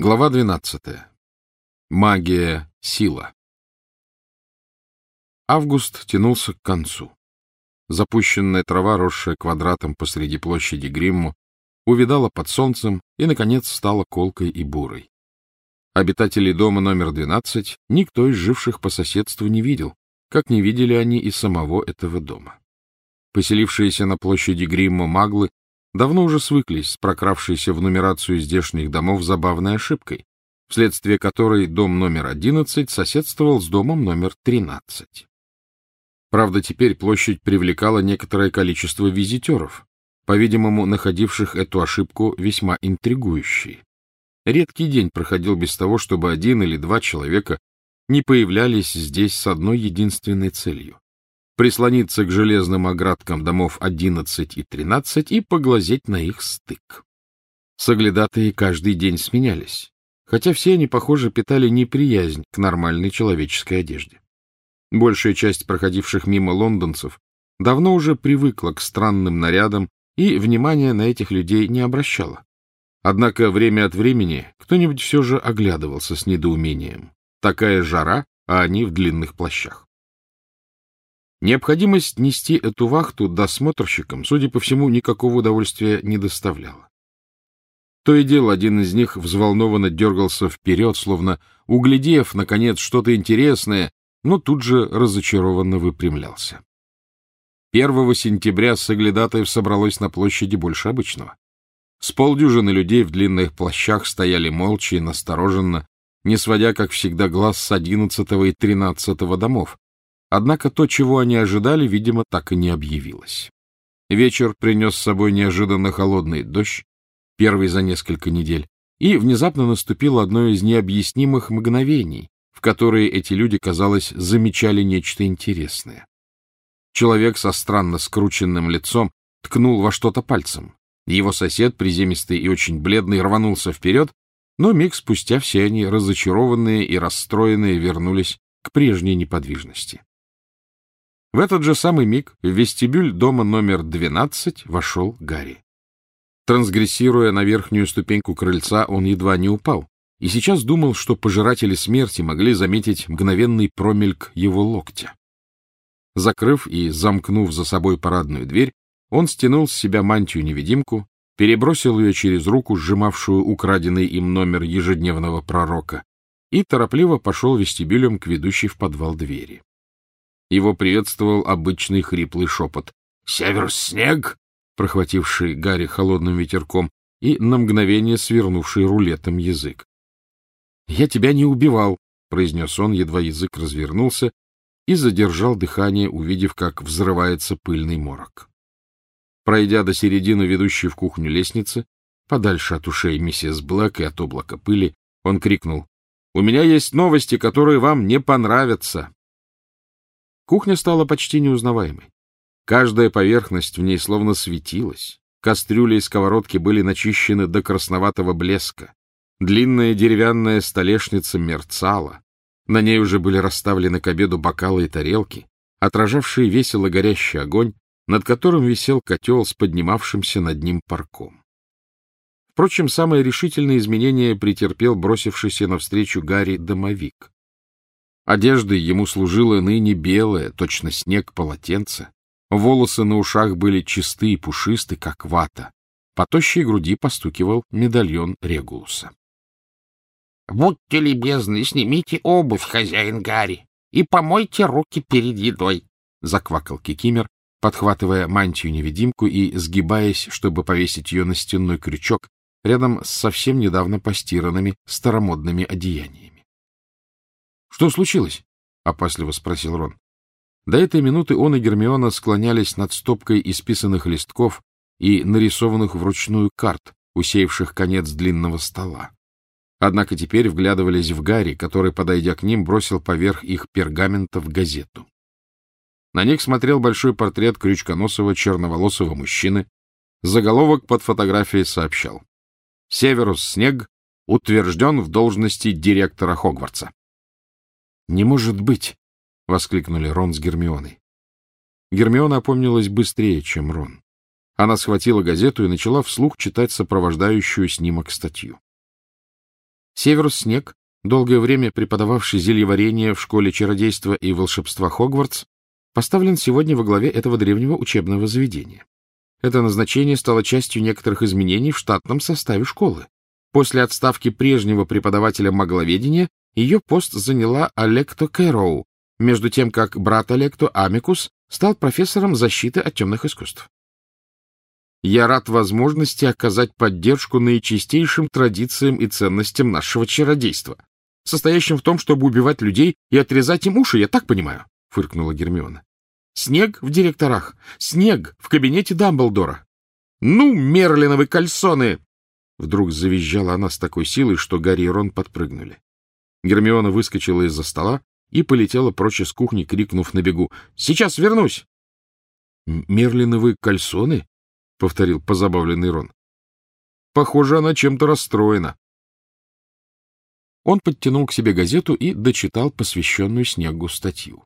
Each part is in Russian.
Глава 12. Магия — сила. Август тянулся к концу. Запущенная трава, росшая квадратом посреди площади Гримму, увядала под солнцем и, наконец, стала колкой и бурой. Обитателей дома номер 12 никто из живших по соседству не видел, как не видели они и самого этого дома. Поселившиеся на площади Гримму маглы давно уже свыклись с прокравшейся в нумерацию здешних домов забавной ошибкой, вследствие которой дом номер 11 соседствовал с домом номер 13. Правда, теперь площадь привлекала некоторое количество визитеров, по-видимому, находивших эту ошибку весьма интригующей. Редкий день проходил без того, чтобы один или два человека не появлялись здесь с одной единственной целью — прислониться к железным оградкам домов 11 и 13 и поглазеть на их стык. Соглядатые каждый день сменялись, хотя все они, похоже, питали неприязнь к нормальной человеческой одежде. Большая часть проходивших мимо лондонцев давно уже привыкла к странным нарядам и внимания на этих людей не обращала. Однако время от времени кто-нибудь все же оглядывался с недоумением. Такая жара, а они в длинных плащах. Необходимость нести эту вахту досмотрщикам, судя по всему, никакого удовольствия не доставляла. То и дело один из них взволнованно дергался вперед, словно углядев, наконец, что-то интересное, но тут же разочарованно выпрямлялся. 1 сентября соглядатаев собралось на площади больше обычного. С полдюжины людей в длинных плащах стояли молча и настороженно, не сводя, как всегда, глаз с 11 и 13 домов. Однако то, чего они ожидали, видимо, так и не объявилось. Вечер принес с собой неожиданно холодный дождь, первый за несколько недель, и внезапно наступило одно из необъяснимых мгновений, в которые эти люди, казалось, замечали нечто интересное. Человек со странно скрученным лицом ткнул во что-то пальцем. Его сосед, приземистый и очень бледный, рванулся вперед, но миг спустя все они, разочарованные и расстроенные, вернулись к прежней неподвижности. В этот же самый миг в вестибюль дома номер 12 вошел Гарри. Трансгрессируя на верхнюю ступеньку крыльца, он едва не упал, и сейчас думал, что пожиратели смерти могли заметить мгновенный промельк его локтя. Закрыв и замкнув за собой парадную дверь, он стянул с себя мантию-невидимку, перебросил ее через руку, сжимавшую украденный им номер ежедневного пророка, и торопливо пошел вестибюлем к ведущей в подвал двери. Его приветствовал обычный хриплый шепот «Северус, снег!», прохвативший Гарри холодным ветерком и на мгновение свернувший рулетом язык. «Я тебя не убивал», — произнес он, едва язык развернулся, и задержал дыхание, увидев, как взрывается пыльный морок. Пройдя до середины ведущей в кухню лестницы, подальше от ушей миссис Блэк и от облака пыли, он крикнул: «У меня есть новости, которые вам не понравятся». Кухня стала почти неузнаваемой. Каждая поверхность в ней словно светилась. Кастрюли и сковородки были начищены до красноватого блеска. Длинная деревянная столешница мерцала. На ней уже были расставлены к обеду бокалы и тарелки, отражавшие весело горящий огонь, над которым висел котел с поднимавшимся над ним парком. Впрочем, самое решительное изменение претерпел бросившийся навстречу Гарри домовик. Одеждой ему служило ныне белое, точно снег, полотенце. Волосы на ушах были чисты и пушисты, как вата. По тощей груди постукивал медальон Регулуса. — Будьте любезны, снимите обувь, хозяин Гарри, и помойте руки перед едой, — заквакал Кикимер, подхватывая мантию-невидимку и сгибаясь, чтобы повесить ее на стенной крючок рядом с совсем недавно постиранными старомодными одеяниями. — Что случилось? — опасливо спросил Рон. До этой минуты он и Гермиона склонялись над стопкой исписанных листков и нарисованных вручную карт, усеявших конец длинного стола. Однако теперь вглядывались в Гарри, который, подойдя к ним, бросил поверх их пергаментов газету. На них смотрел большой портрет крючконосого черноволосого мужчины. Заголовок под фотографией сообщал: «Северус Снег утвержден в должности директора Хогвартса». «Не может быть!» — воскликнули Рон с Гермионой. Гермиона опомнилась быстрее, чем Рон. Она схватила газету и начала вслух читать сопровождающую снимок статью. Северус Снег, долгое время преподававший зельеварение в школе чародейства и волшебства Хогвартс, поставлен сегодня во главе этого древнего учебного заведения. Это назначение стало частью некоторых изменений в штатном составе школы. После отставки прежнего преподавателя магловедения ее пост заняла Алекто Кэроу, между тем как брат Алекто Амикус стал профессором защиты от темных искусств. Я рад возможности оказать поддержку наичистейшим традициям и ценностям нашего чародейства, состоящим в том, чтобы убивать людей и отрезать им уши, я так понимаю, — фыркнула Гермиона. Снег в директорах, снег в кабинете Дамблдора. Ну, мерлиновы кальсоны! Вдруг завизжала она с такой силой, что Гарри и Рон подпрыгнули. Гермиона выскочила из-за стола и полетела прочь из кухни, крикнув на бегу: «Сейчас вернусь!» «Мерлиновые кальсоны?» — повторил позабавленный Рон. «Похоже, она чем-то расстроена». Он подтянул к себе газету и дочитал посвященную Снеггу статью.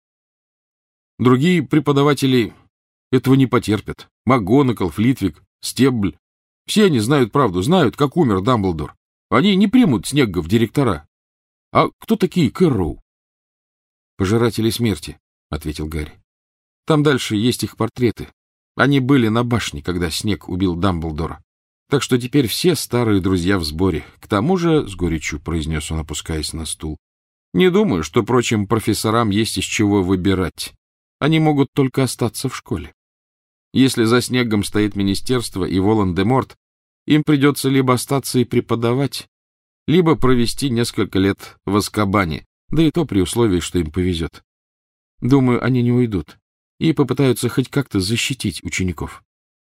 Другие преподаватели этого не потерпят. МакГонагал, Флитвик, Стебль. Все они знают правду, знают, как умер Дамблдор. Они не примут Снегга в директора. А кто такие Кэрроу? — Пожиратели смерти, — ответил Гарри. — Там дальше есть их портреты. Они были на башне, когда Снегг убил Дамблдора. Так что теперь все старые друзья в сборе. К тому же, — с горечью произнес он, опускаясь на стул, — не думаю, что прочим профессорам есть из чего выбирать. Они могут только остаться в школе. Если за Снеггом стоит министерство и Волан-де-Морт, им придется либо остаться и преподавать, либо провести несколько лет в Азкабане, да и то при условии, что им повезет. Думаю, они не уйдут и попытаются хоть как-то защитить учеников.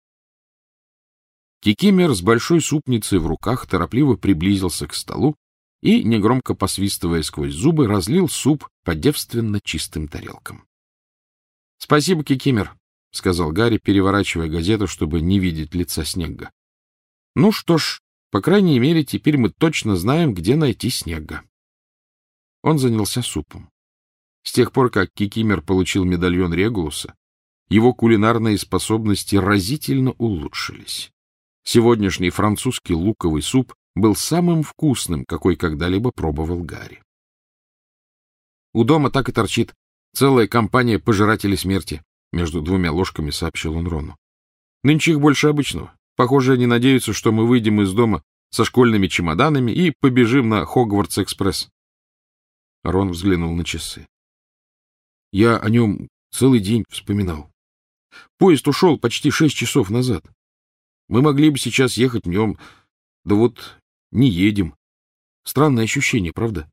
Кикимер с большой супницей в руках торопливо приблизился к столу и, негромко посвистывая сквозь зубы, разлил суп по девственно чистым тарелкам. — Спасибо, Кикимер, — сказал Гарри, переворачивая газету, чтобы не видеть лица Снегга. — Ну что ж, по крайней мере, теперь мы точно знаем, где найти Снегга. Он занялся супом. С тех пор, как Кикимер получил медальон Регулуса, его кулинарные способности разительно улучшились. Сегодняшний французский луковый суп был самым вкусным, какой когда-либо пробовал Гарри. У дома так и торчит целая компания пожирателей смерти, между двумя ложками сообщил он Рону. Нынче их больше обычного. Похоже, они надеются, что мы выйдем из дома со школьными чемоданами и побежим на Хогвартс-экспресс. Рон взглянул на часы. Я о нем целый день вспоминал. Поезд ушел почти 6 часов назад. Мы могли бы сейчас ехать в нем, да вот не едем. Странное ощущение, правда?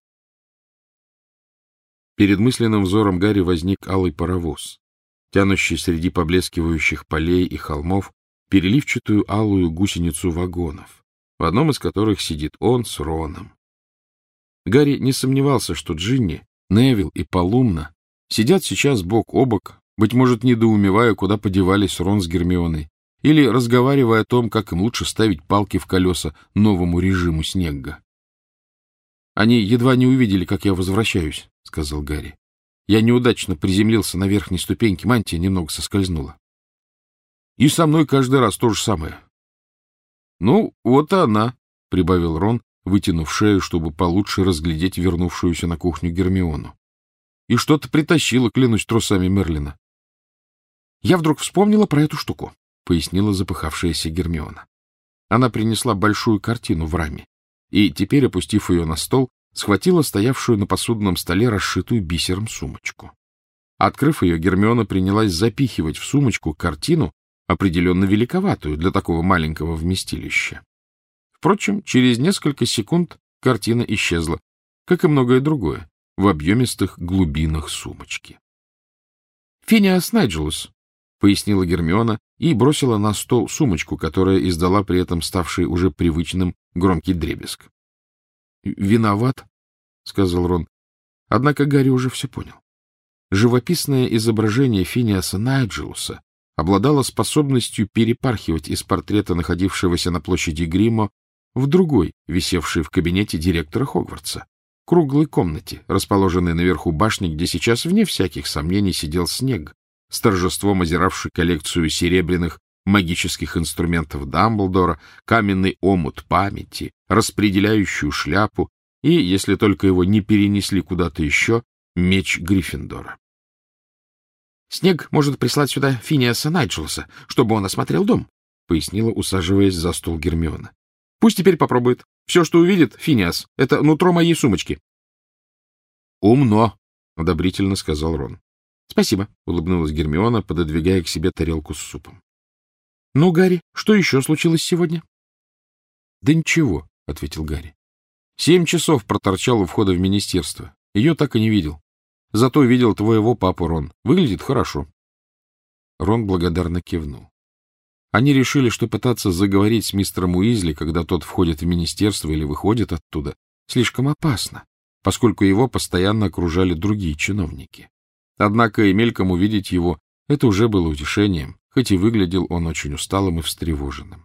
Перед мысленным взором Гарри возник алый паровоз, тянущий среди поблескивающих полей и холмов переливчатую алую гусеницу вагонов, в одном из которых сидит он с Роном. Гарри не сомневался, что Джинни, Невилл и Полумна сидят сейчас бок о бок, быть может, недоумевая, куда подевались Рон с Гермионой, или разговаривая о том, как им лучше ставить палки в колеса новому режиму Снегга. — Они едва не увидели, как я возвращаюсь, — сказал Гарри. Я неудачно приземлился на верхней ступеньке, мантия немного соскользнула. И со мной каждый раз то же самое. — Ну, вот и она, — прибавил Рон, вытянув шею, чтобы получше разглядеть вернувшуюся на кухню Гермиону. И что-то притащила, клянусь трусами Мерлина. — Я вдруг вспомнила про эту штуку, — пояснила запыхавшаяся Гермиона. Она принесла большую картину в раме и, теперь, опустив ее на стол, схватила стоявшую на посудном столе расшитую бисером сумочку. Открыв ее, Гермиона принялась запихивать в сумочку картину, определенно великоватую для такого маленького вместилища. Впрочем, через несколько секунд картина исчезла, как и многое другое, в объемистых глубинах сумочки. — Финиас Найджелус, — пояснила Гермиона и бросила на стол сумочку, которая издала при этом ставший уже привычным громкий дребезг. — Виноват, — сказал Рон. Однако Гарри уже все понял. Живописное изображение Финиаса Найджелуса обладало способностью перепархивать из портрета, находившегося на площади Гриммо, в другой, висевший в кабинете директора Хогвартса, круглой комнате, расположенной наверху башни, где сейчас, вне всяких сомнений, сидел Снегг, с торжеством озиравший коллекцию серебряных магических инструментов Дамблдора, каменный омут памяти, распределяющую шляпу и, если только его не перенесли куда-то еще, меч Гриффиндора. — Снег может прислать сюда Финиаса Найджелса, чтобы он осмотрел дом, — пояснила, усаживаясь за стол Гермиона. — Пусть теперь попробует. Все, что увидит Финиас, — это нутро моей сумочки. — Умно, — одобрительно сказал Рон. — Спасибо, — улыбнулась Гермиона, пододвигая к себе тарелку с супом. — Ну, Гарри, что еще случилось сегодня? — Да ничего, — ответил Гарри. 7 часов проторчал у входа в министерство. Ее так и не видел. Зато видел твоего папу, Рон. Выглядит хорошо. Рон благодарно кивнул. Они решили, что пытаться заговорить с мистером Уизли, когда тот входит в министерство или выходит оттуда, слишком опасно, поскольку его постоянно окружали другие чиновники. Однако и мельком увидеть его — это уже было утешением, хоть и выглядел он очень усталым и встревоженным.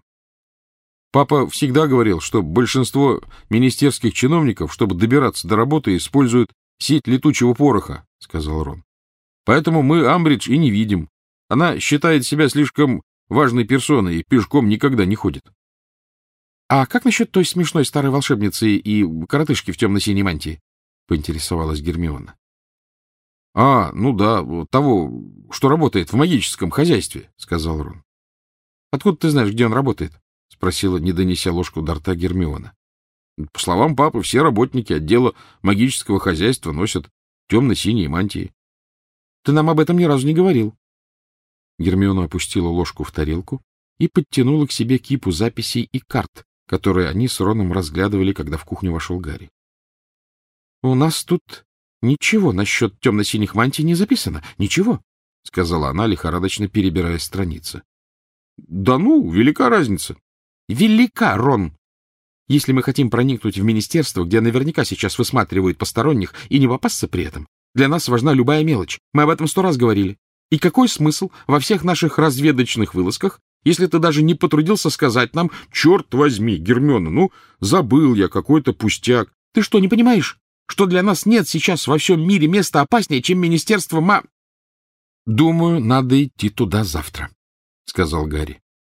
Папа всегда говорил, что большинство министерских чиновников, чтобы добираться до работы, используют сеть летучего пороха, — сказал Рон. Поэтому мы Амбридж и не видим. Она считает себя слишком важной персоной и пешком никогда не ходит. — А как насчет той смешной старой волшебницы и коротышки в темно-синей мантии? — поинтересовалась Гермиона. — А, ну да, того, что работает в магическом хозяйстве, — сказал Рон. — Откуда ты знаешь, где он работает? — спросила, не донеся ложку до рта, Гермиона. — По словам папы, все работники отдела магического хозяйства носят темно-синие мантии. — Ты нам об этом ни разу не говорил. Гермиона опустила ложку в тарелку и подтянула к себе кипу записей и карт, которые они с Роном разглядывали, когда в кухню вошел Гарри. — У нас тут ничего насчет темно-синих мантий не записано. Ничего, — сказала она, лихорадочно перебирая страницы. — Да ну, велика разница. — Велика, Рон! Если мы хотим проникнуть в министерство, где наверняка сейчас высматривают посторонних, и не попасться при этом, для нас важна любая мелочь. Мы об этом 100 раз говорили. И какой смысл во всех наших разведочных вылазках, если ты даже не потрудился сказать нам: «Черт возьми, Гермиона, ну, забыл я какой-то пустяк». Ты что, не понимаешь, что для нас нет сейчас во всем мире места опаснее, чем министерство — Думаю, надо идти туда завтра, — сказал Гарри.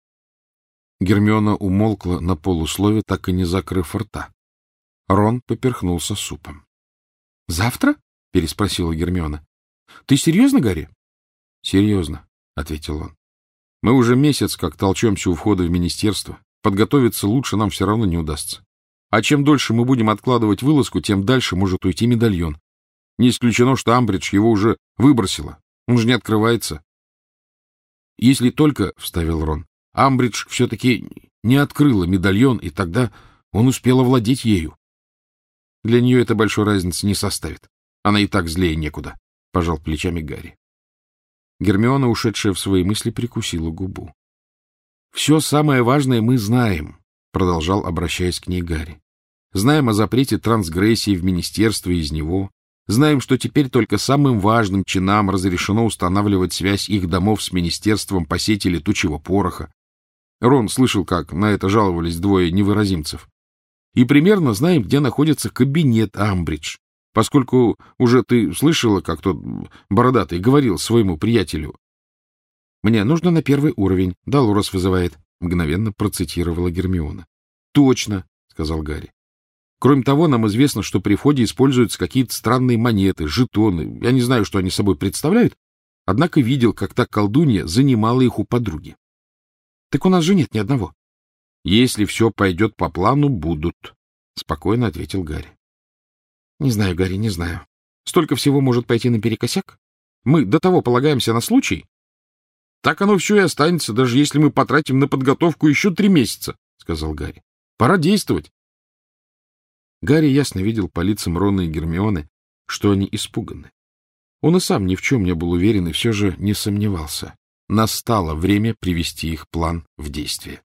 Гермиона умолкла на полуслове, так и не закрыв рта. Рон поперхнулся супом. — Завтра? — переспросила Гермиона. — Ты серьезно, Гарри? — Серьезно, — ответил он. — Мы уже месяц как толчемся у входа в министерство. Подготовиться лучше нам все равно не удастся. А чем дольше мы будем откладывать вылазку, тем дальше может уйти медальон. Не исключено, что Амбридж его уже выбросила. Он же не открывается. — Если только, — вставил Рон, — Амбридж все-таки не открыла медальон, и тогда он успел овладеть ею. Для нее это большой разницы не составит. Она и так злее некуда, — пожал плечами Гарри. Гермиона, ушедшая в свои мысли, прикусила губу. — Все самое важное мы знаем, — продолжал, обращаясь к ней Гарри. — Знаем о запрете трансгрессии в министерство и из него. Знаем, что теперь только самым важным чинам разрешено устанавливать связь их домов с министерством по сети летучего пороха. Рон слышал, как на это жаловались 2 невыразимцев. И примерно знаем, где находится кабинет Амбридж, поскольку уже ты слышала, как тот бородатый говорил своему приятелю. — Мне нужно на 1 уровень, Долорес вызывает, — мгновенно процитировала Гермиона. — Точно, — сказал Гарри. Кроме того, нам известно, что при входе используются какие-то странные монеты, жетоны. Я не знаю, что они собой представляют, однако видел, как та колдунья занимала их у подруги. — Так у нас же нет ни одного. — Если все пойдет по плану, будут, — спокойно ответил Гарри. — Не знаю, Гарри, не знаю. Столько всего может пойти наперекосяк. Мы до того полагаемся на случай. — Так оно все и останется, даже если мы потратим на подготовку еще 3 месяца, — сказал Гарри. — Пора действовать. Гарри ясно видел по лицам Рона и Гермионы, что они испуганы. Он и сам ни в чем не был уверен и все же не сомневался. Настало время привести их план в действие.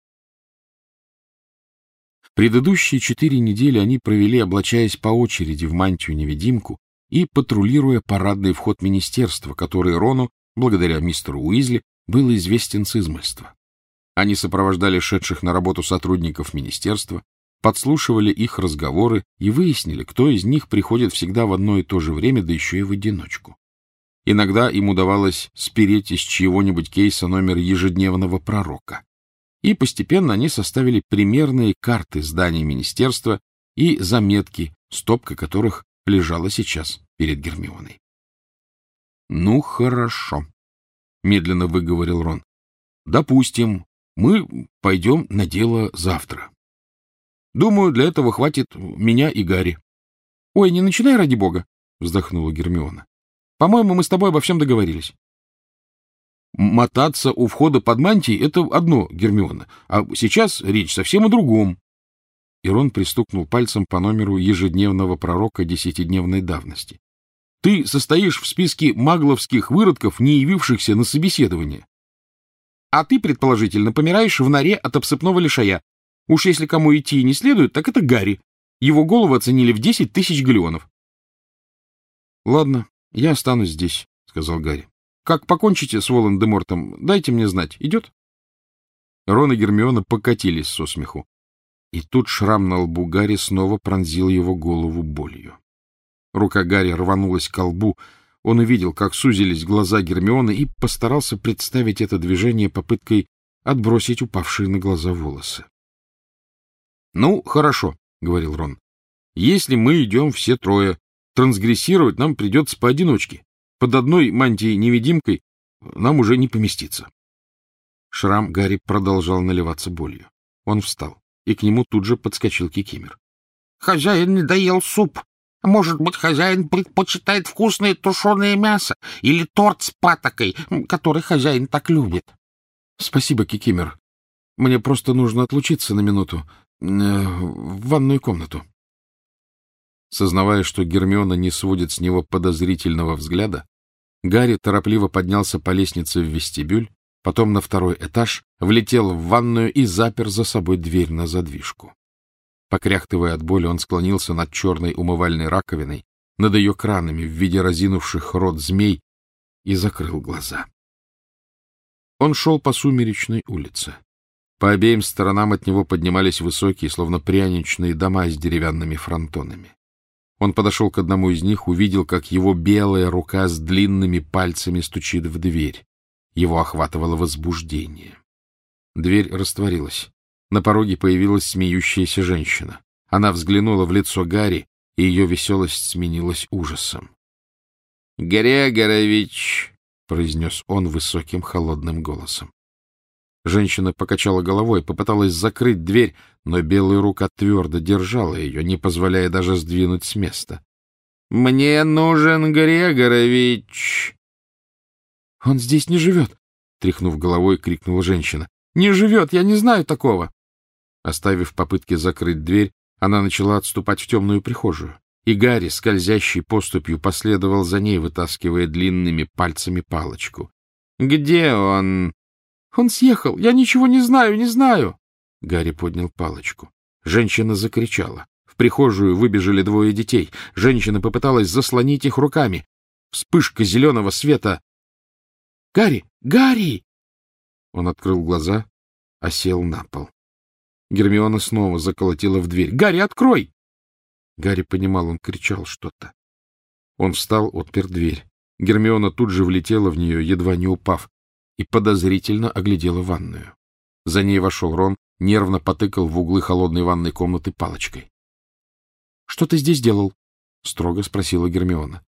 Предыдущие 4 недели они провели, облачаясь по очереди в мантию-невидимку и патрулируя парадный вход министерства, который Рону, благодаря мистеру Уизли, был известен с измольства. Они сопровождали шедших на работу сотрудников министерства, подслушивали их разговоры и выяснили, кто из них приходит всегда в одно и то же время, да еще и в одиночку. Иногда им удавалось спереть из чьего-нибудь кейса номер ежедневного пророка. и постепенно они составили примерные карты зданий министерства и заметки, стопка которых лежала сейчас перед Гермионой. — Ну, хорошо, — медленно выговорил Рон. — Допустим, мы пойдем на дело завтра. Думаю, для этого хватит меня и Гарри. — Ой, не начинай, ради бога, — вздохнула Гермиона. — По-моему, мы с тобой обо всем договорились. — Мотаться у входа под мантией — это одно, Гермиона, а сейчас речь совсем о другом. И Рон пристукнул пальцем по номеру ежедневного пророка 10-дневной давности. — Ты состоишь в списке магловских выродков, не явившихся на собеседование. А ты, предположительно, помираешь в норе от обсыпного лишая. Уж если кому идти не следует, так это Гарри. Его голову оценили в 10 тысяч галеонов. — Ладно, я останусь здесь, — сказал Гарри. — Как покончите с Волан-де-Мортом, дайте мне знать. Идет? Рон и Гермиона покатились со смеху. И тут шрам на лбу Гарри снова пронзил его голову болью. Рука Гарри рванулась к лбу. Он увидел, как сузились глаза Гермионы, и постарался представить это движение попыткой отбросить упавшие на глаза волосы. — Ну, хорошо, — говорил Рон. — Если мы идем все трое, трансгрессировать нам придется поодиночке. Под одной мантией-невидимкой нам уже не поместиться. Шрам Гарри продолжал наливаться болью. Он встал, и к нему тут же подскочил Кикимер. — Хозяин не доел суп. Может быть, хозяин предпочитает вкусное тушеное мясо или торт с патокой, который хозяин так любит. — Спасибо, Кикимер. Мне просто нужно отлучиться на минуту в ванную комнату. Сознавая, что Гермиона не сводит с него подозрительного взгляда, Гарри торопливо поднялся по лестнице в вестибюль, потом на второй этаж, влетел в ванную и запер за собой дверь на задвижку. Покряхтывая от боли, он склонился над черной умывальной раковиной, над ее кранами в виде разинувших рот змей, и закрыл глаза. Он шел по сумеречной улице. По обеим сторонам от него поднимались высокие, словно пряничные дома с деревянными фронтонами. Он подошел к одному из них, увидел, как его белая рука с длинными пальцами стучит в дверь. Его охватывало возбуждение. Дверь растворилась. На пороге появилась смеющаяся женщина. Она взглянула в лицо Гарри, и ее веселость сменилась ужасом. — Грегорович! — произнес он высоким холодным голосом. Женщина покачала головой, попыталась закрыть дверь, но белая рука твердо держала ее, не позволяя даже сдвинуть с места. — Мне нужен Грегорович! — Он здесь не живет! — тряхнув головой, крикнула женщина. — Не живет! Я не знаю такого! Оставив попытки закрыть дверь, она начала отступать в темную прихожую, и Гарри, скользящей поступью, последовал за ней, вытаскивая длинными пальцами палочку. — Где он? — Он съехал. Я ничего не знаю, не знаю. Гарри поднял палочку. Женщина закричала. В прихожую выбежали двое детей. Женщина попыталась заслонить их руками. Вспышка зеленого света. — Гарри! Гарри! Он открыл глаза, осел на пол. Гермиона снова заколотила в дверь. — Гарри, открой! Гарри понимал, он кричал что-то. Он встал, отпер дверь. Гермиона тут же влетела в нее, едва не упав, и подозрительно оглядела ванную. За ней вошел Рон, нервно потыкал в углы холодной ванной комнаты палочкой. — Что ты здесь делал? — строго спросила Гермиона.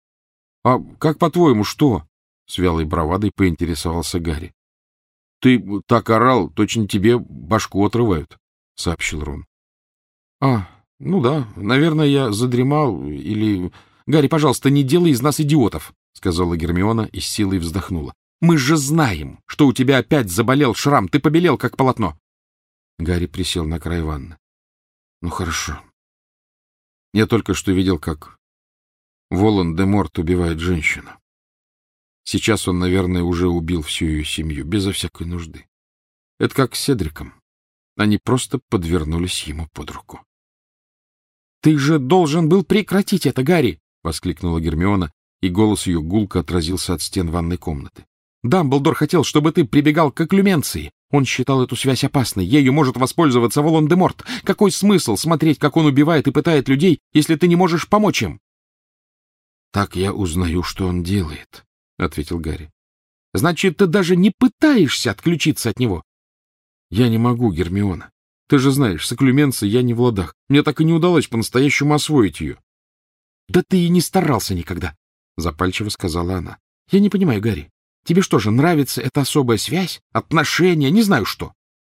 — А как, по-твоему, что? — с вялой бравадой поинтересовался Гарри. — Ты так орал, точно тебе башку отрывают, — сообщил Рон. — А, ну да, наверное, я задремал или... — Гарри, пожалуйста, не делай из нас идиотов, — сказала Гермиона и с силой вздохнула. Мы же знаем, что у тебя опять заболел шрам. Ты побелел, как полотно. Гарри присел на край ванны. Ну, хорошо. Я только что видел, как Волан-де-Морт убивает женщину. Сейчас он, наверное, уже убил всю ее семью, безо всякой нужды. Это как с Седриком. Они просто подвернулись ему под руку. — Ты же должен был прекратить это, Гарри! — воскликнула Гермиона, и голос ее гулко отразился от стен ванной комнаты. Дамблдор хотел, чтобы ты прибегал к окклюменции. Он считал эту связь опасной. Ею может воспользоваться Волан-де-Морт. Какой смысл смотреть, как он убивает и пытает людей, если ты не можешь помочь им? — Так я узнаю, что он делает, — ответил Гарри. — Значит, ты даже не пытаешься отключиться от него? Я не могу, Гермиона. Ты же знаешь, с оклюменцией я не в ладах. Мне так и не удалось по-настоящему освоить ее. — Да ты и не старался никогда, — запальчиво сказала она. — Я не понимаю, Гарри, тебе что же, нравится эта особая связь, отношения, не знаю что?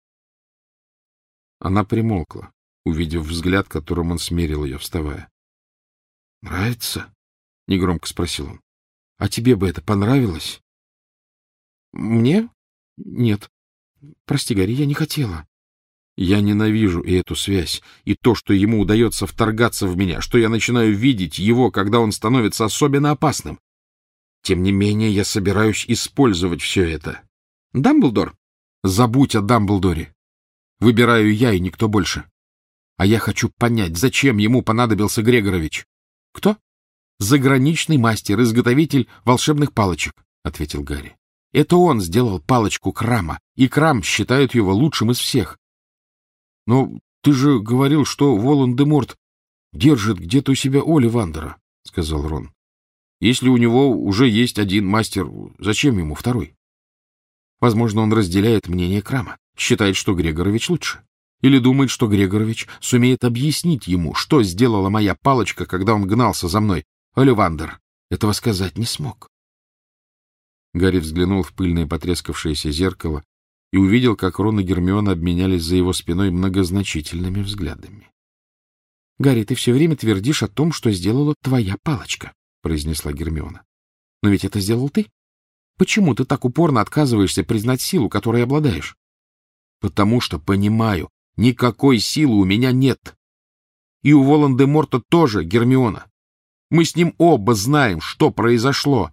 Она примолкла, увидев взгляд, которым он смерил ее, вставая. — Нравится? — негромко спросил он. — А тебе бы это понравилось? — Мне? Нет. Прости, Гарри, я не хотела. Я ненавижу и эту связь, и то, что ему удается вторгаться в меня, что я начинаю видеть его, когда он становится особенно опасным. Тем не менее, я собираюсь использовать все это. Дамблдор? Забудь о Дамблдоре. Выбираю я и никто больше. А я хочу понять, зачем ему понадобился Грегорович. Кто? Заграничный мастер-изготовитель волшебных палочек, — ответил Гарри. Это он сделал палочку Крама, и Крам считает его лучшим из всех. Но ты же говорил, что Волан-де-Морт держит где-то у себя Олливандера, — сказал Рон. Если у него уже есть один мастер, зачем ему второй? Возможно, он разделяет мнение Крама, считает, что Грегорович лучше. Или думает, что Грегорович сумеет объяснить ему, что сделала моя палочка, когда он гнался за мной. Олливандер этого сказать не смог. Гарри взглянул в пыльное потрескавшееся зеркало и увидел, как Рон и Гермиона обменялись за его спиной многозначительными взглядами. — Гарри, ты все время твердишь о том, что сделала твоя палочка, — произнесла Гермиона. — Но ведь это сделал ты. Почему ты так упорно отказываешься признать силу, которой обладаешь? — Потому что понимаю, никакой силы у меня нет. И у Волан-де-Морта тоже, Гермиона. Мы с ним оба знаем, что произошло.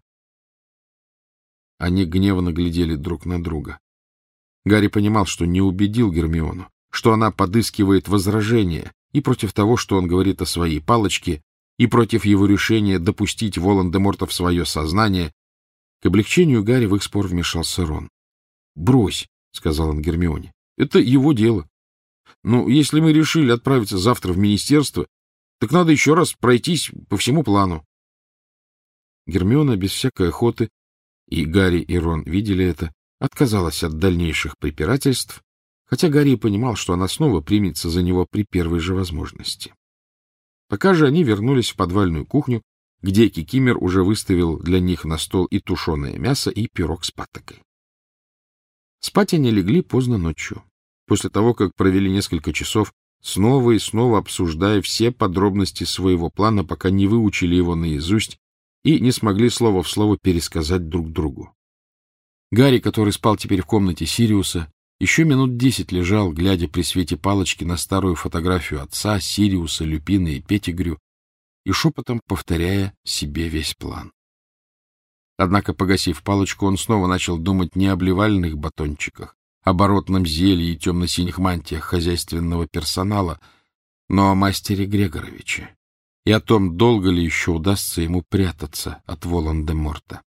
Они гневно глядели друг на друга. Гарри понимал, что не убедил Гермиону, что она подыскивает возражения и против того, что он говорит о своей палочке, и против его решения допустить Волан-де-Морта в свое сознание. К облегчению Гарри в их спор вмешался Рон. — Брось, — сказал он Гермионе, — это его дело. Ну, если мы решили отправиться завтра в министерство, так надо еще раз пройтись по всему плану. Гермиона без всякой охоты, и Гарри и Рон видели это, отказалась от дальнейших препирательств, хотя Гарри понимал, что она снова примется за него при первой же возможности. Пока же они вернулись в подвальную кухню, где Кикимер уже выставил для них на стол и тушеное мясо, и пирог с патокой. Спать они легли поздно ночью, после того, как провели несколько часов, снова и снова обсуждая все подробности своего плана, пока не выучили его наизусть и не смогли слово в слово пересказать друг другу. Гарри, который спал теперь в комнате Сириуса, еще минут 10 лежал, глядя при свете палочки на старую фотографию отца, Сириуса, Люпина и Петтигрю, и шепотом повторяя себе весь план. Однако, погасив палочку, он снова начал думать не о блевальных батончиках, оборотном зелье и темно-синих мантиях хозяйственного персонала, но о мастере Грегоровиче и о том, долго ли еще удастся ему прятаться от Волан-де-Морта.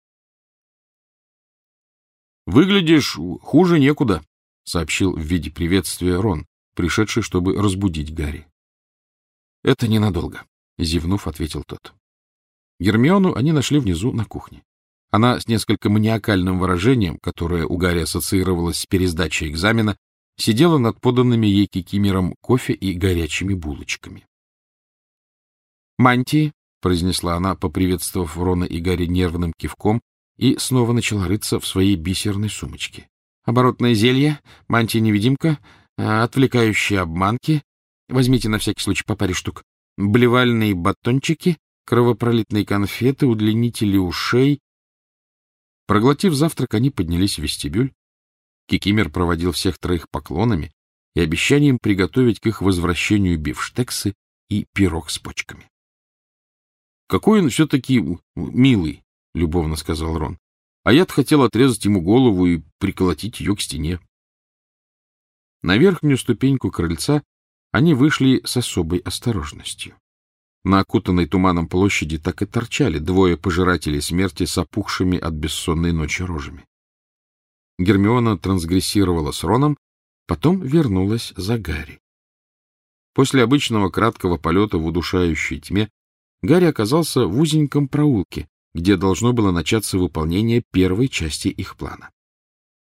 — Выглядишь хуже некуда, — сообщил в виде приветствия Рон, пришедший, чтобы разбудить Гарри. — Это ненадолго, — зевнув, ответил тот. Гермиону они нашли внизу на кухне. Она с несколько маниакальным выражением, которое у Гарри ассоциировалось с пересдачей экзамена, сидела над поданными ей Кикимером кофе и горячими булочками. «Мантии», — произнесла она, поприветствовав Рона и Гарри нервным кивком, и снова начала рыться в своей бисерной сумочке. «Оборотное зелье, мантия-невидимка, отвлекающие обманки. Возьмите на всякий случай по паре штук. Блевальные батончики, кровопролитные конфеты, удлинители ушей». Проглотив завтрак, они поднялись в вестибюль. Кикимер проводил всех троих поклонами и обещанием приготовить к их возвращению бифштексы и пирог с почками. — Какой он все-таки милый, — любовно сказал Рон. — А я-то хотел отрезать ему голову и приколотить ее к стене. На верхнюю ступеньку крыльца они вышли с особой осторожностью. На окутанной туманом площади так и торчали двое пожирателей смерти с опухшими от бессонной ночи рожами. Гермиона трансгрессировала с Роном, потом вернулась за Гарри. После обычного краткого полета в удушающей тьме Гарри оказался в узеньком проулке, где должно было начаться выполнение первой части их плана.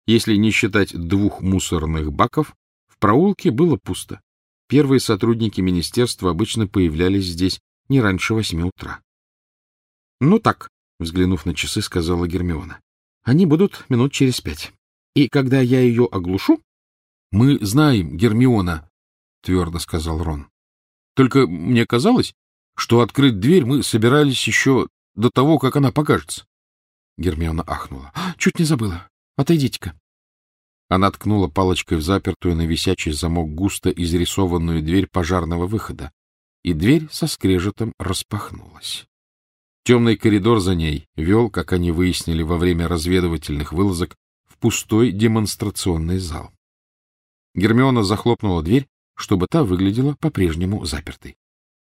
Если не считать 2 мусорных баков, в проулке было пусто. Первые сотрудники министерства обычно появлялись здесь не раньше 8 утра. — Ну так, — взглянув на часы, сказала Гермиона. — Они будут минут через 5. И когда я ее оглушу... — Мы знаем, Гермиона, — твердо сказал Рон. — Только мне казалось, что открыть дверь мы собирались еще до того, как она покажется. Гермиона ахнула. — Чуть не забыла. Отойдите-ка. Она ткнула палочкой в запертую на висячий замок густо изрисованную дверь пожарного выхода, и дверь со скрежетом распахнулась. Темный коридор за ней вел, как они выяснили во время разведывательных вылазок, в пустой демонстрационный зал. Гермиона захлопнула дверь, чтобы та выглядела по-прежнему запертой.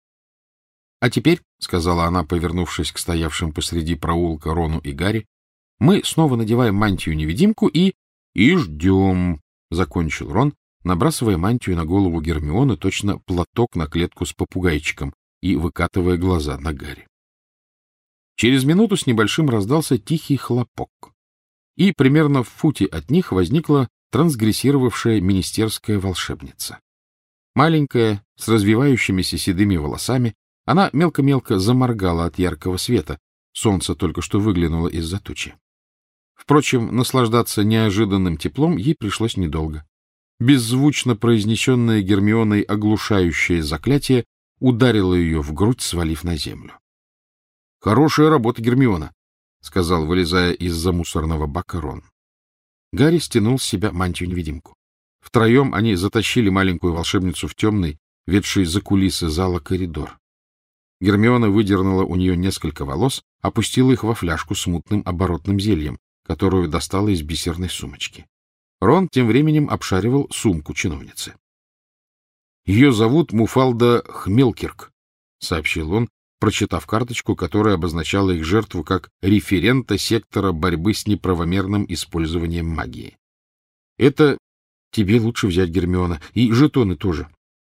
— А теперь, — сказала она, повернувшись к стоявшим посреди проулка Рону и Гарри, — мы снова надеваем мантию-невидимку и ждем, — закончил Рон, набрасывая мантию на голову Гермионы, точно платок на клетку с попугайчиком, и выкатывая глаза на Гарри. Через минуту с небольшим раздался тихий хлопок, и примерно в футе от них возникла трансгрессировавшая министерская волшебница. Маленькая, с развивающимися седыми волосами, она мелко-мелко заморгала от яркого света, солнце только что выглянуло из-за тучи. Впрочем, наслаждаться неожиданным теплом ей пришлось недолго. Беззвучно произнесенное Гермионой оглушающее заклятие ударило ее в грудь, свалив на землю. — Хорошая работа, Гермиона, — сказал, вылезая из-за мусорного бака Рон. Гарри стянул с себя мантию-невидимку. Втроем они затащили маленькую волшебницу в темный, ведший за кулисы зала коридор. Гермиона выдернула у нее несколько волос, опустила их во фляжку с мутным оборотным зельем, которую достала из бисерной сумочки. Рон тем временем обшаривал сумку чиновницы. — Ее зовут Муфалда Хмелкирк, — сообщил он, прочитав карточку, которая обозначала их жертву как референта сектора борьбы с неправомерным использованием магии. — Это тебе лучше взять, Гермиона, и жетоны тоже.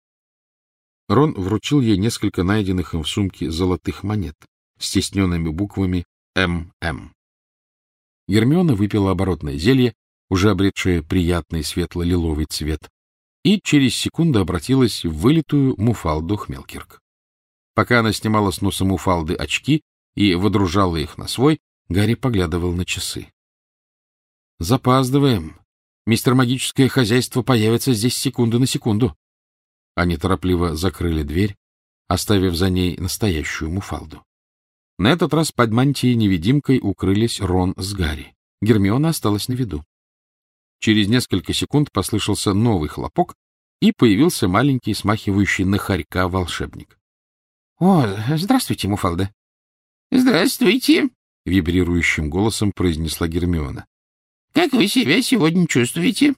Рон вручил ей несколько найденных им в сумке золотых монет с тисненными буквами «ММ». Гермиона выпила оборотное зелье, уже обретшее приятный светло-лиловый цвет, и через секунду обратилась в вылитую Муфалду Хмелкирк. Пока она снимала с носа Муфалды очки и водружала их на свой, Гарри поглядывал на часы. — Запаздываем. Мистер Магическое хозяйство появится здесь секунду на секунду. Они торопливо закрыли дверь, оставив за ней настоящую Муфалду. На этот раз под мантией-невидимкой укрылись Рон с Гарри. Гермиона осталась на виду. Через несколько секунд послышался новый хлопок, и появился маленький, смахивающий на хорька волшебник. — О, здравствуйте, Муфалда. — Здравствуйте, — вибрирующим голосом произнесла Гермиона. — Как вы себя сегодня чувствуете?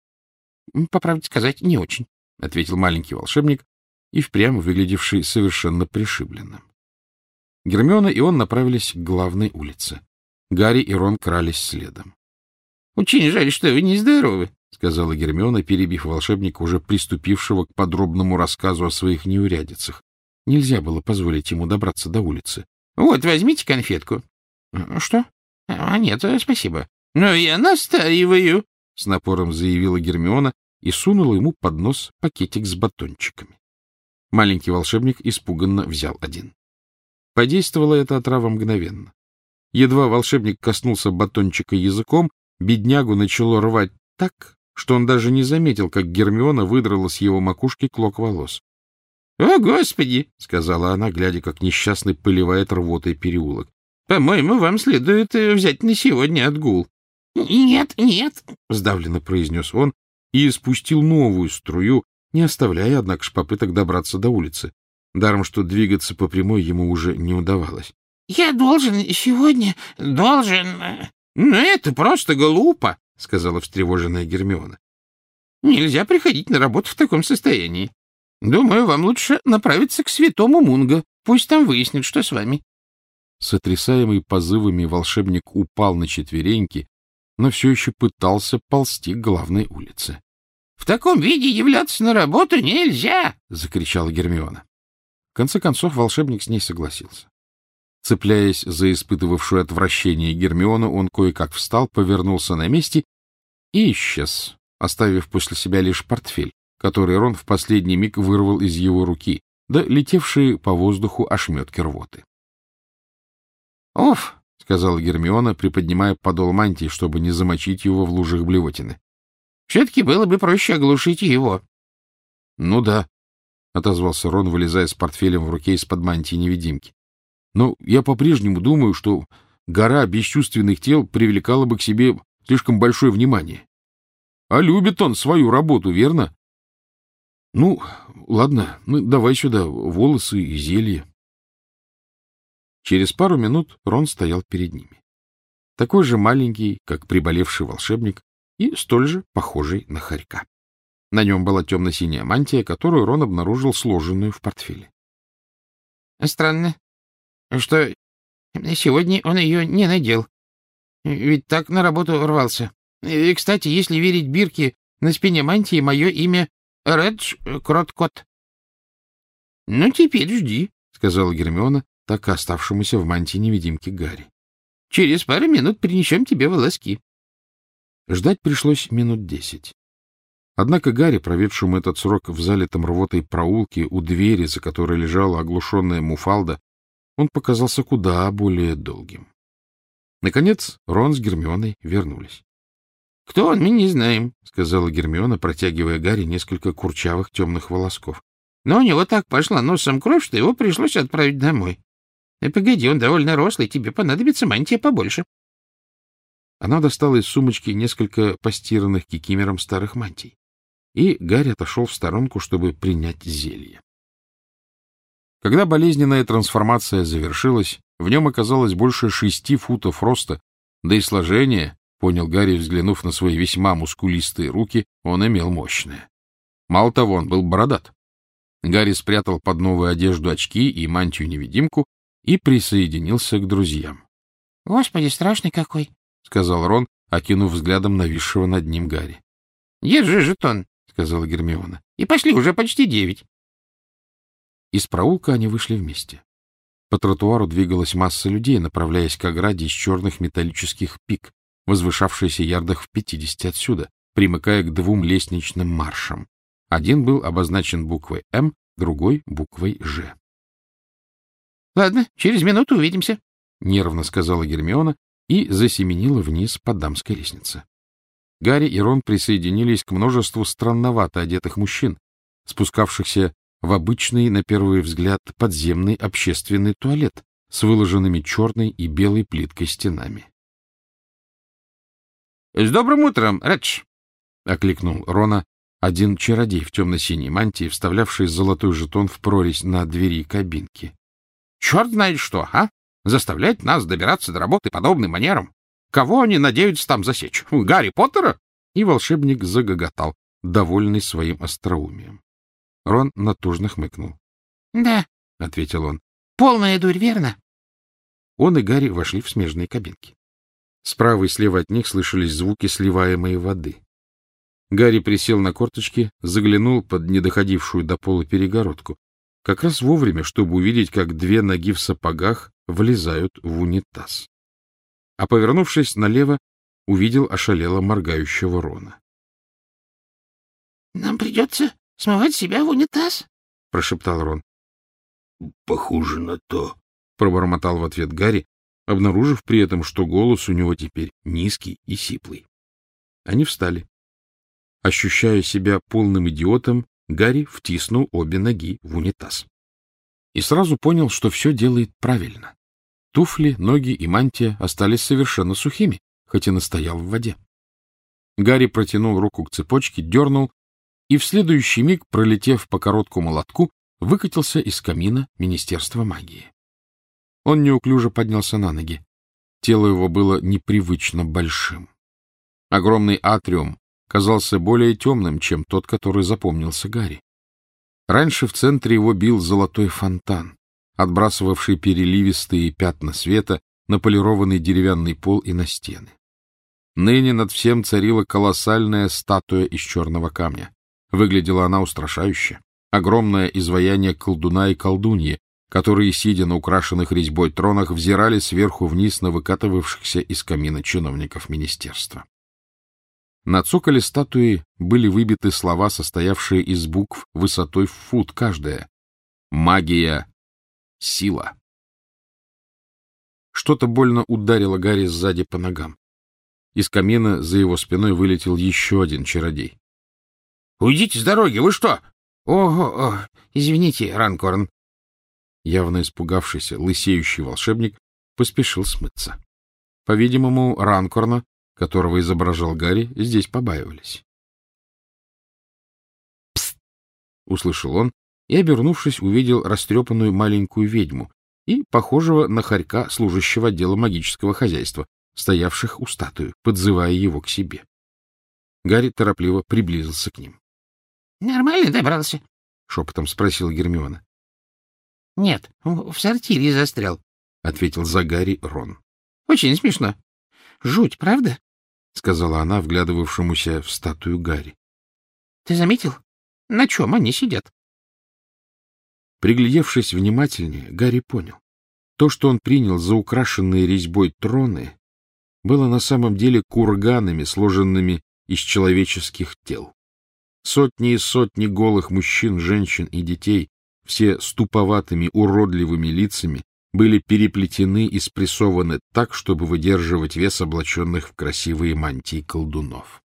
— По правде сказать, не очень, — ответил маленький волшебник, и впрямь выглядевший совершенно пришибленным. Гермиона и он направились к главной улице. Гарри и Рон крались следом. — Очень жаль, что вы нездоровы, — сказала Гермиона, перебив волшебника, уже приступившего к подробному рассказу о своих неурядицах. Нельзя было позволить ему добраться до улицы. — Вот, возьмите конфетку. — Что? — Нет, спасибо. — Но я настаиваю, — с напором заявила Гермиона и сунула ему под нос пакетик с батончиками. Маленький волшебник испуганно взял один. Подействовала эта отрава мгновенно. Едва волшебник коснулся батончика языком, беднягу начало рвать так, что он даже не заметил, как Гермиона выдрала с его макушки клок волос. — О, Господи! — сказала она, глядя, как несчастный поливает рвотой переулок. — По-моему, вам следует взять на сегодня отгул. — Нет, нет! — сдавленно произнес он и испустил новую струю, не оставляя, однако ж, попыток добраться до улицы. Даром, что двигаться по прямой ему уже не удавалось. — Я должен сегодня, должен... — Ну, это просто глупо, — сказала встревоженная Гермиона. — Нельзя приходить на работу в таком состоянии. Думаю, вам лучше направиться к святому Мунго. Пусть там выяснят, что с вами. Сотрясаемый позывами волшебник упал на четвереньки, но все еще пытался ползти к главной улице. — В таком виде являться на работу нельзя! — закричала Гермиона. В конце концов волшебник с ней согласился. Цепляясь за испытывавшую отвращение Гермиону, он кое-как встал, повернулся на месте и исчез, оставив после себя лишь портфель, который Рон в последний миг вырвал из его руки, да летевшие по воздуху ошметки рвоты. — Оф! — сказала Гермиона, приподнимая подол мантии, чтобы не замочить его в лужах блевотины. — Все-таки было бы проще оглушить его. — Ну да, — отозвался Рон, вылезая с портфелем в руке из-под мантии невидимки. — Но я по-прежнему думаю, что гора бесчувственных тел привлекала бы к себе слишком большое внимание. А любит он свою работу, верно? — Ну, ладно, давай сюда волосы и зелье. Через пару минут Рон стоял перед ними. Такой же маленький, как приболевший волшебник, и столь же похожий на хорька. На нем была темно-синяя мантия, которую Рон обнаружил сложенную в портфеле. — Странно, что сегодня он ее не надел. Ведь так на работу рвался. И, кстати, если верить бирке, на спине мантии мое имя Редж Кроткот. — Ну, теперь жди, — сказала Гермиона, так и оставшемуся в мантии невидимки Гарри. — Через пару минут принесем тебе волоски. Ждать пришлось минут 10. Однако Гарри, проведшему этот срок в залитом рвотой проулке у двери, за которой лежала оглушенная Муфалда, он показался куда более долгим. Наконец Рон с Гермионой вернулись. — Кто он, мы не знаем, — сказала Гермиона, протягивая Гарри несколько курчавых темных волосков. — Но у него так пошла носом кровь, что его пришлось отправить домой. Погоди, он довольно рослый, тебе понадобится мантия побольше. Она достала из сумочки несколько постиранных кикимером старых мантий, и Гарри отошел в сторонку, чтобы принять зелье. Когда болезненная трансформация завершилась, в нем оказалось больше 6 футов роста, да и сложение, понял Гарри, взглянув на свои весьма мускулистые руки, он имел мощное. Мало того, он был бородат. Гарри спрятал под новую одежду очки и мантию-невидимку и присоединился к друзьям. — Господи, страшный какой! — сказал Рон, окинув взглядом нависшего над ним Гарри. — Держи жетон, — сказала Гермиона. — И пошли, уже почти 9. Из проулка они вышли вместе. По тротуару двигалась масса людей, направляясь к ограде из черных металлических пик, возвышавшейся ярдах в 50 отсюда, примыкая к 2 лестничным маршам. Один был обозначен буквой «М», другой — буквой «Ж». — Ладно, через минуту увидимся, — нервно сказала Гермиона и засеменила вниз по дамской лестнице. Гарри и Рон присоединились к множеству странновато одетых мужчин, спускавшихся в обычный, на первый взгляд, подземный общественный туалет с выложенными черной и белой плиткой стенами. — С добрым утром, Редж! — окликнул Рона один чародей в темно-синей мантии, вставлявший золотой жетон в прорезь на двери кабинки. — Черт знает что, а? Заставлять нас добираться до работы подобным манером? Кого они надеются там засечь? Гарри Поттера? И волшебник загоготал, довольный своим остроумием. Рон натужно хмыкнул. — Да, — ответил он. — Полная дурь, верно? Он и Гарри вошли в смежные кабинки. Справа и слева от них слышались звуки сливаемой воды. Гарри присел на корточки, заглянул под недоходившую до пола перегородку, как раз вовремя, чтобы увидеть, как 2 ноги в сапогах влезают в унитаз. А, повернувшись налево, увидел ошалело моргающего Рона. — Нам придется смывать себя в унитаз? — прошептал Рон. — Похоже на то, — пробормотал в ответ Гарри, обнаружив при этом, что голос у него теперь низкий и сиплый. Они встали. Ощущая себя полным идиотом, Гарри втиснул обе ноги в унитаз. И сразу понял, что все делает правильно. Туфли, ноги и мантия остались совершенно сухими, хоть и настоял в воде. Гарри протянул руку к цепочке, дернул, и в следующий миг, пролетев по короткому лотку, выкатился из камина Министерства магии. Он неуклюже поднялся на ноги. Тело его было непривычно большим. Огромный атриум казался более темным, чем тот, который запомнился Гарри. Раньше в центре его бил золотой фонтан, отбрасывавший переливистые пятна света на полированный деревянный пол и на стены. Ныне над всем царила колоссальная статуя из черного камня. Выглядела она устрашающе. Огромное изваяние колдуна и колдуньи, которые, сидя на украшенных резьбой тронах, взирали сверху вниз на выкатывавшихся из камина чиновников министерства. На цоколе статуи были выбиты слова, состоявшие из букв высотой в фут каждая. Магия. Сила. Что-то больно ударило Гарри сзади по ногам. Из камина за его спиной вылетел еще один чародей. — Уйдите с дороги, вы что? — Ого, извините, Ранкорн. Явно испугавшийся, лысеющий волшебник поспешил смыться. По-видимому, Ранкорна, которого изображал Гарри, здесь побаивались. «Пст!» — услышал он и, обернувшись, увидел растрепанную маленькую ведьму и похожего на хорька служащего отдела магического хозяйства, стоявших у статуи, подзывая его к себе. Гарри торопливо приблизился к ним. — Нормально добрался? — шепотом спросила Гермиона. — Нет, в сортире застрял, — ответил за Гарри Рон. — Очень смешно. Жуть, правда? — сказала она, вглядывавшемуся в статую Гарри. — Ты заметил? На чем они сидят? Приглядевшись внимательнее, Гарри понял. То, что он принял за украшенные резьбой троны, было на самом деле курганами, сложенными из человеческих тел. Сотни и сотни голых мужчин, женщин и детей, все с туповатыми, уродливыми лицами, были переплетены и спрессованы так, чтобы выдерживать вес облаченных в красивые мантии колдунов.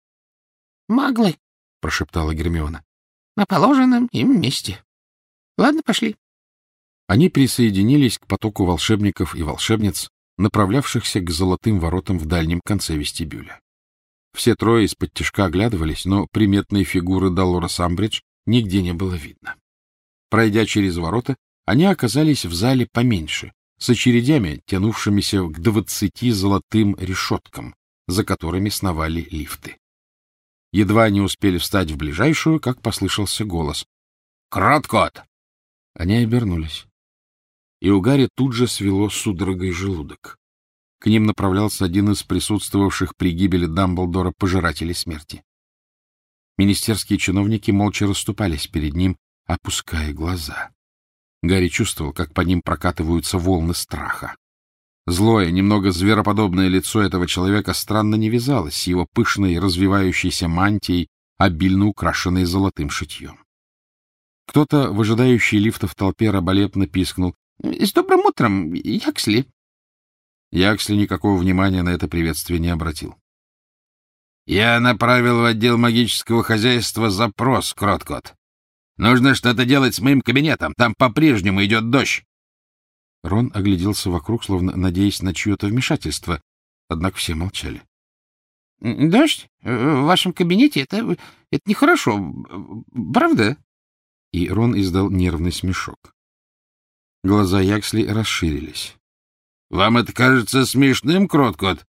— Маглы, — прошептала Гермиона, — на положенном им месте. Ладно, пошли. Они присоединились к потоку волшебников и волшебниц, направлявшихся к золотым воротам в дальнем конце вестибюля. Все трое из-под тишка оглядывались, но приметной фигуры Долорес Амбридж нигде не было видно. Пройдя через ворота, они оказались в зале поменьше, с очередями, тянувшимися к 20 золотым решеткам, за которыми сновали лифты. Едва они успели встать в ближайшую, как послышался голос. — Кроткот! Они обернулись. И у Гарри тут же свело судорогой желудок. К ним направлялся один из присутствовавших при гибели Дамблдора пожирателей смерти. Министерские чиновники молча расступались перед ним, опуская глаза. Гарри чувствовал, как по ним прокатываются волны страха. Злое, немного звероподобное лицо этого человека странно не вязалось с его пышной, развивающейся мантией, обильно украшенной золотым шитьем. Кто-то, выжидающий лифта в толпе, раболепно пискнул: — С добрым утром, Яксли! Яксли никакого внимания на это приветствие не обратил. — Я направил в отдел магического хозяйства запрос, Кроткот. Нужно что-то делать с моим кабинетом. Там по-прежнему идет дождь. Рон огляделся вокруг, словно надеясь на чье-то вмешательство, однако все молчали. — Дождь? В вашем кабинете? Это нехорошо, правда? И Рон издал нервный смешок. Глаза Яксли расширились. — Вам это кажется смешным, Кроткот?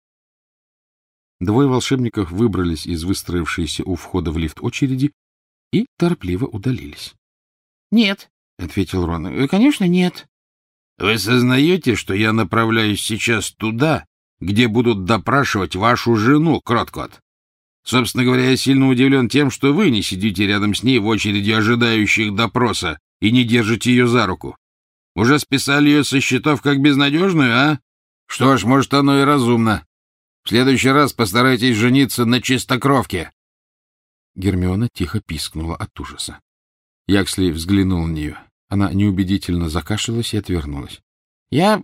Двое волшебников выбрались из выстроившейся у входа в лифт очереди и торопливо удалились. — Нет, — ответил Рон. — Конечно, нет. — Вы сознаете, что я направляюсь сейчас туда, где будут допрашивать вашу жену, Кроткот? Собственно говоря, я сильно удивлен тем, что вы не сидите рядом с ней в очереди ожидающих допроса и не держите ее за руку. Уже списали ее со счетов как безнадежную, а? Что ж, может, оно и разумно. В следующий раз постарайтесь жениться на чистокровке. Гермиона тихо пискнула от ужаса. Яксли взглянул на нее. Она неубедительно закашлялась и отвернулась. — Я...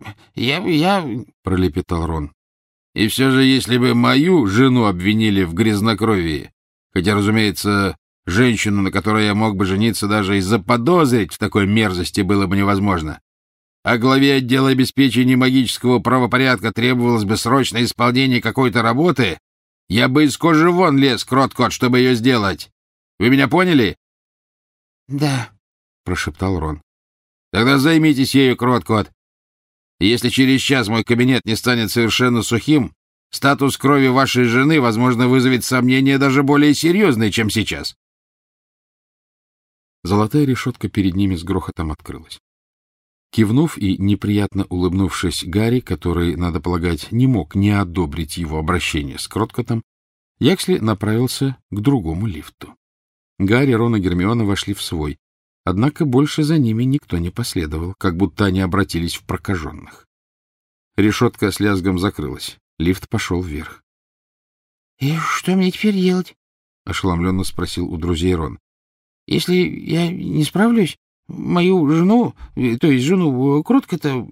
— пролепетал Рон. — И все же, если бы мою жену обвинили в грязнокровии, хотя, разумеется, женщину, на которой я мог бы жениться, даже и заподозрить в такой мерзости было бы невозможно, а главе отдела обеспечения магического правопорядка требовалось бы срочное исполнение какой-то работы, я бы из кожи вон лез, Кроткот, чтобы ее сделать. Вы меня поняли? — Да, — прошептал Рон. — Тогда займитесь ею, Кроткот. И если через час мой кабинет не станет совершенно сухим, статус крови вашей жены, возможно, вызовет сомнения даже более серьезные, чем сейчас. Золотая решетка перед ними с грохотом открылась. Кивнув и неприятно улыбнувшись Гарри, который, надо полагать, не мог не одобрить его обращение с Кроткотом, Яксли направился к другому лифту. Гарри, Рон и Гермиона вошли в свой, однако больше за ними никто не последовал, как будто они обратились в прокаженных. Решетка с лязгом закрылась, лифт пошел вверх. — И что мне теперь делать? — ошеломленно спросил у друзей Рон. — Если я не справлюсь, мою жену, то есть жену Кротко-то...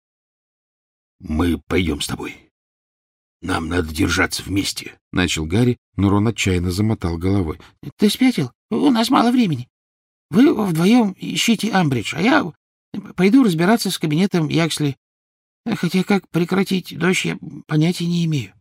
— Мы пойдем с тобой. Нам надо держаться вместе, — начал Гарри, но Рон отчаянно замотал головой. — Ты спятил? У нас мало времени. Вы вдвоем ищите Амбридж, а я пойду разбираться с кабинетом Яксли. Хотя как прекратить дождь, я понятия не имею.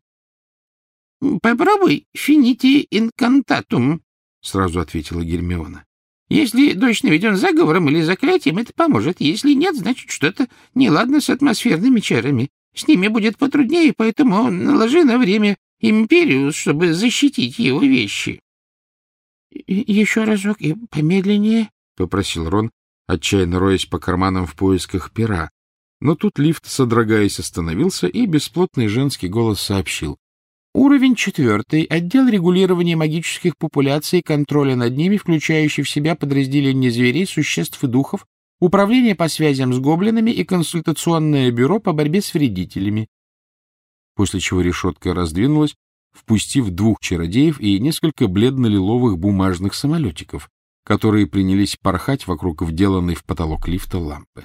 — Попробуй финити инкантатум, — сразу ответила Гермиона. — Если дождь наведен заговором или заклятием, это поможет. Если нет, значит, что-то неладно с атмосферными чарами. С ними будет потруднее, поэтому наложи на время Империус, чтобы защитить его вещи. — Еще разок и помедленнее, — попросил Рон, отчаянно роясь по карманам в поисках пера. Но тут лифт, содрогаясь, остановился, и бесплотный женский голос сообщил. Уровень 4. Отдел регулирования магических популяций и контроля над ними, включающий в себя подразделения зверей, существ и духов, управление по связям с гоблинами и консультационное бюро по борьбе с вредителями. После чего решетка раздвинулась, впустив 2 чародеев и несколько бледно-лиловых бумажных самолетиков, которые принялись порхать вокруг вделанной в потолок лифта лампы.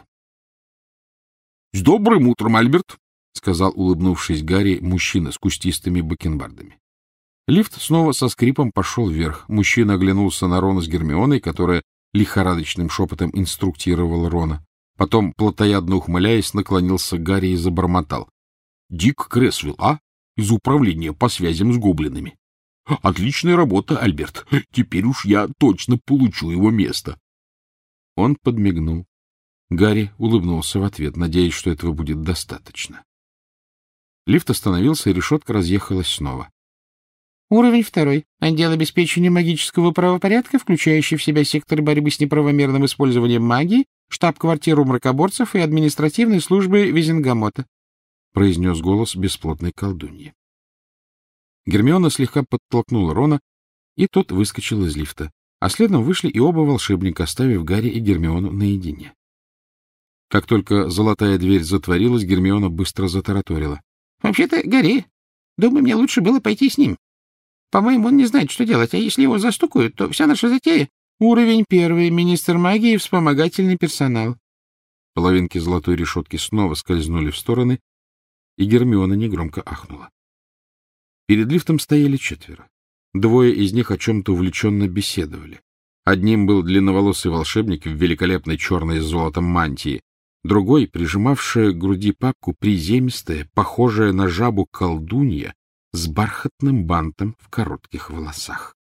— С добрым утром, Альберт! — сказал, улыбнувшись Гарри, мужчина с кустистыми бакенбардами. Лифт снова со скрипом пошел вверх. Мужчина оглянулся на Рона с Гермионой, которая лихорадочным шепотом инструктировала Рона. Потом, плотоядно ухмыляясь, наклонился к Гарри и забормотал. — Дик Кресвилл, а? Из управления по связям с гоблинами. — Отличная работа, Альберт. Теперь уж я точно получу его место. Он подмигнул. Гарри улыбнулся в ответ, надеясь, что этого будет достаточно. Лифт остановился, и решетка разъехалась снова. Уровень 2. Отдел обеспечения магического правопорядка, включающий в себя сектор борьбы с неправомерным использованием магии, штаб-квартиру мракоборцев и административной службы Визенгамота, — произнес голос бесплотной колдуньи. Гермиона слегка подтолкнула Рона, и тот выскочил из лифта, а следом вышли и оба волшебника, оставив Гарри и Гермиону наедине. Как только золотая дверь затворилась, Гермиона быстро затараторила. — Вообще-то, Гарри, думаю, мне лучше было пойти с ним. По-моему, он не знает, что делать, а если его застукают, то вся наша затея — уровень 1, министр магии и вспомогательный персонал. Половинки золотой решетки снова скользнули в стороны, и Гермиона негромко ахнула. Перед лифтом стояли 4. 2 из них о чем-то увлеченно беседовали. Одним был длинноволосый волшебник в великолепной черной с золотом мантии, другой, прижимавшая к груди папку, приземистая, похожая на жабу колдунья с бархатным бантом в коротких волосах.